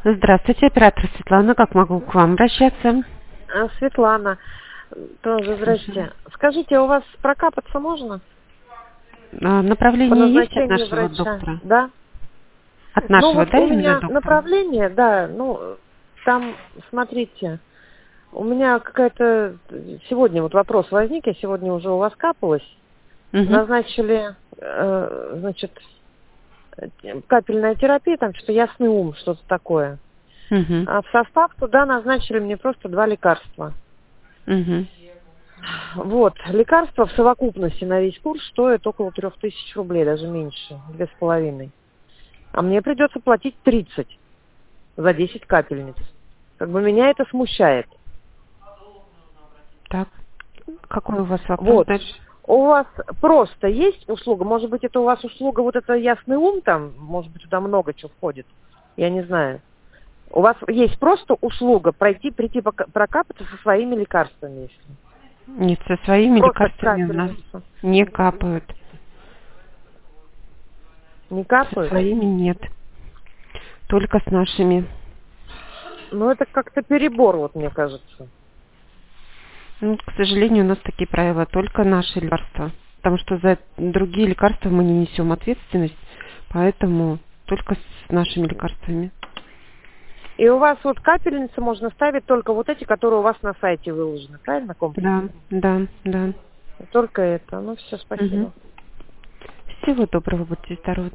Здравствуйте, оператор Светлана. Как могу к вам обращаться? Светлана, тоже здрасте. Скажите, у вас прокапаться можно? По Направление есть от назначению нашего врача? доктора? Да? От Ну нашего, вот да, у именно меня доктора? направление, да, ну, там, смотрите, у меня какая-то, сегодня вот вопрос возник, я сегодня уже у вас капалась, Угу. назначили, значит, капельная терапия, там что-то ясный ум, что-то такое. Угу. А в состав туда назначили мне просто 2 лекарства. Угу. Вот, лекарства в совокупности на весь курс стоят около 3000 рублей, даже меньше, 2,5. А мне придется платить 30 за 10 капельниц. Как бы меня это смущает. Так, какой у вас вопрос Вот. дальше? У вас просто есть услуга, может быть, это у вас услуга, вот это ясный ум там, может быть, туда много чего входит, я не знаю. У вас есть просто услуга прийти прокапаться со своими лекарствами, если. Нет, со своими Просто лекарствами у нас капельницу. не капают. Не Со капают? своими нет. Только с нашими. Ну, это как-то перебор, вот мне кажется. Ну, к сожалению, у нас такие правила, только наши лекарства. Потому что за другие лекарства мы не несем ответственность, поэтому только с нашими лекарствами. И у вас вот капельницы можно ставить только вот эти, которые у вас на сайте выложены, правильно, комплексы? Да, да, да. Только это. Ну, все, Угу. спасибо. Всего доброго, будьте здоровы.